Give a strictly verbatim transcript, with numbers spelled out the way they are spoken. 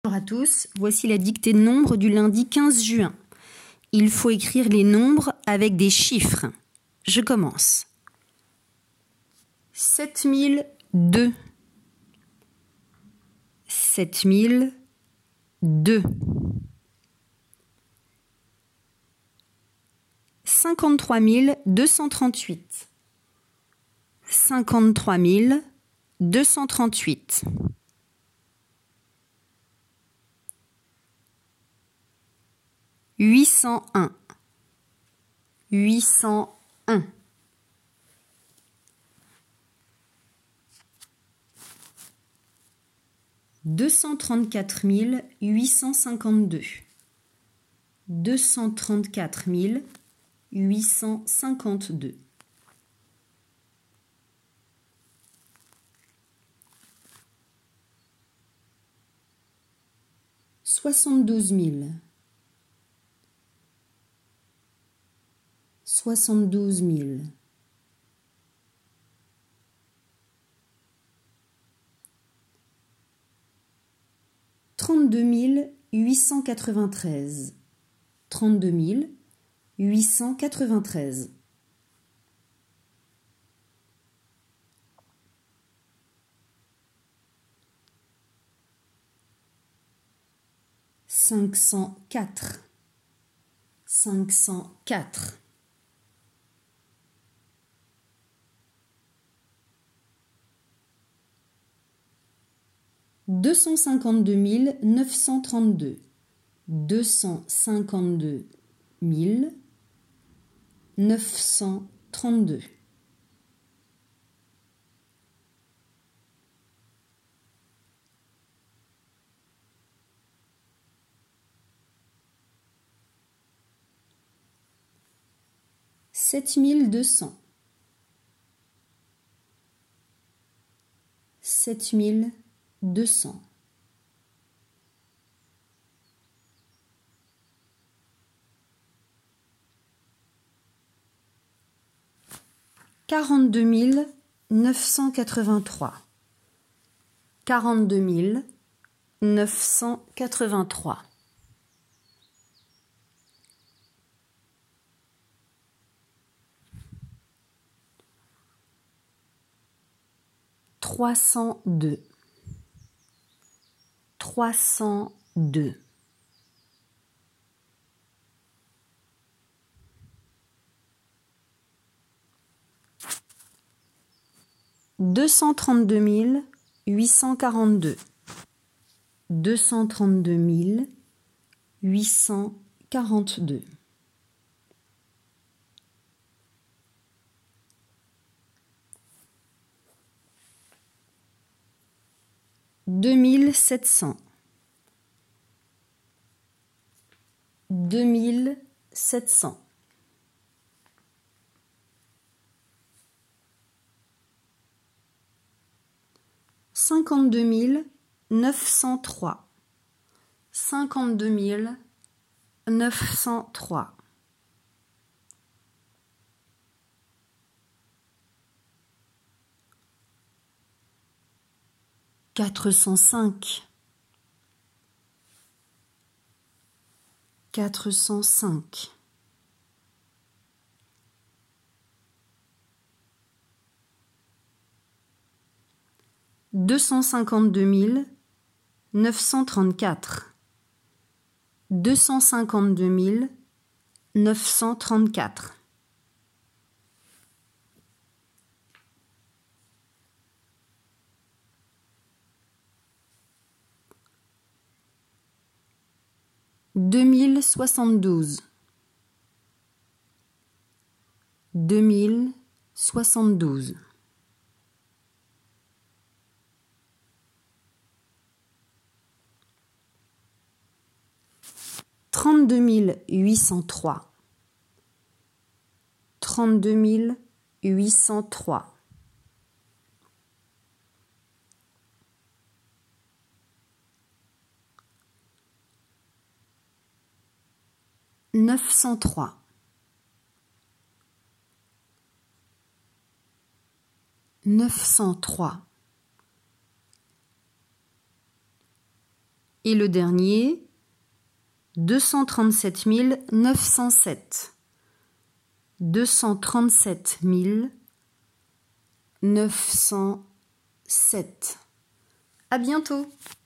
Bonjour à tous, voici la dictée de nombres du lundi quinze juin. Il faut écrire les nombres avec des chiffres. Je commence. sept mille deux. sept mille deux. cinquante-trois mille deux cent trente-huit. cinquante-trois mille deux cent trente-huit. huit cent un. huit cent un. deux cent trente-quatre mille huit cent cinquante-deux. deux cent trente-quatre mille huit cent cinquante-deux. soixante-douze mille. soixante-douze mille. trente-deux mille huit cent quatre-vingt-treize. trente-deux mille huit cent quatre-vingt-treize. cinq cent quatre. cinq cent quatre. deux cent cinquante-deux mille neuf cent trente-deux. deux cent cinquante-deux mille neuf cent trente-deux. sept mille deux cents. sept mille deux cents. quarante-deux mille neuf cent quatre-vingt-trois. quarante-deux mille neuf cent quatre-vingt-trois. trois cent deux. trois cent deux. deux cent trente-deux mille huit cent quarante-deux. deux cent trente-deux mille huit cent quarante-deux. deux mille sept cents. deux mille sept cents. cinquante-deux mille neuf cent trois. cinquante-deux mille neuf cent trois. quatre cent cinq. quatre cent cinq. deux cent cinquante-deux mille neuf cent trente-quatre. deux cent cinquante-deux mille neuf cent trente-quatre. deux mille soixante-douze. deux mille soixante-douze. trente-deux mille huit cent trois. trente-deux mille huit cent trois. neuf cent trois. neuf cent trois. Et le dernier, deux cent trente-sept mille neuf cent sept. deux cent trente-sept mille neuf cent sept. À bientôt!